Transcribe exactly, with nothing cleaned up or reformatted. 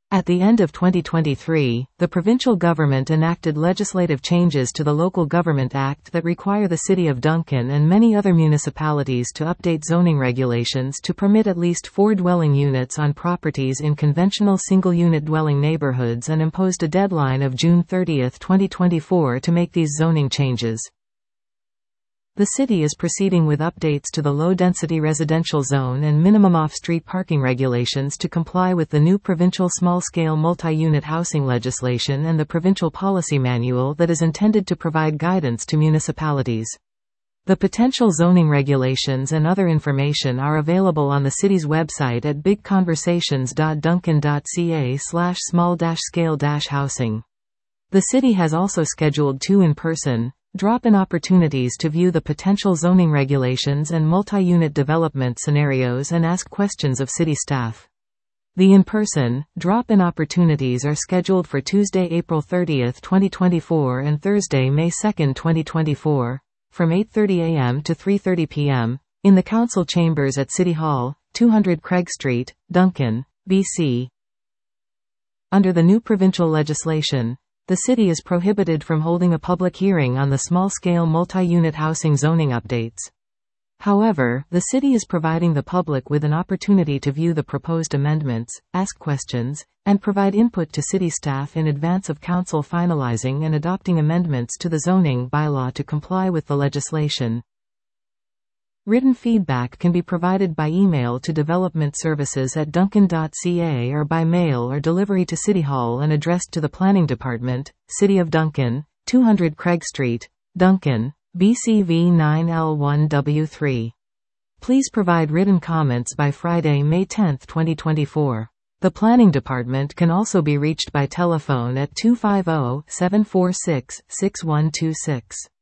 At the end of twenty twenty-three, the provincial government enacted legislative changes to the Local Government Act that require the City of Duncan and many other municipalities to update zoning regulations to permit at least four dwelling units on properties in conventional single-unit dwelling neighborhoods and imposed a deadline of June thirtieth twenty twenty-four to make these zoning changes. The city is proceeding with updates to the low-density residential zone and minimum off-street parking regulations to comply with the new provincial small-scale multi-unit housing legislation and the provincial policy manual that is intended to provide guidance to municipalities. The potential zoning regulations and other information are available on the city's website at big conversations dot duncan dot c a slash small scale housing. The city has also scheduled two in-person drop-in opportunities to view the potential zoning regulations and multi-unit development scenarios and ask questions of city staff. The in-person, drop-in opportunities are scheduled for Tuesday, April thirtieth twenty twenty-four and Thursday, May second twenty twenty-four, from eight thirty a m to three thirty p m, in the Council Chambers at City Hall, two hundred Craig Street, Duncan, B C. Under the new provincial legislation, the city is prohibited from holding a public hearing on the small-scale multi-unit housing zoning updates. However, the city is providing the public with an opportunity to view the proposed amendments, ask questions, and provide input to city staff in advance of council finalizing and adopting amendments to the zoning bylaw to comply with the legislation. Written feedback can be provided by email to development services at duncan dot c a or by mail or delivery to City Hall and addressed to the Planning Department, City of Duncan, two hundred Craig Street, Duncan, B C V nine L one W three. Please provide written comments by Friday, May tenth twenty twenty-four. The Planning Department can also be reached by telephone at two five zero, seven four six, six one two six.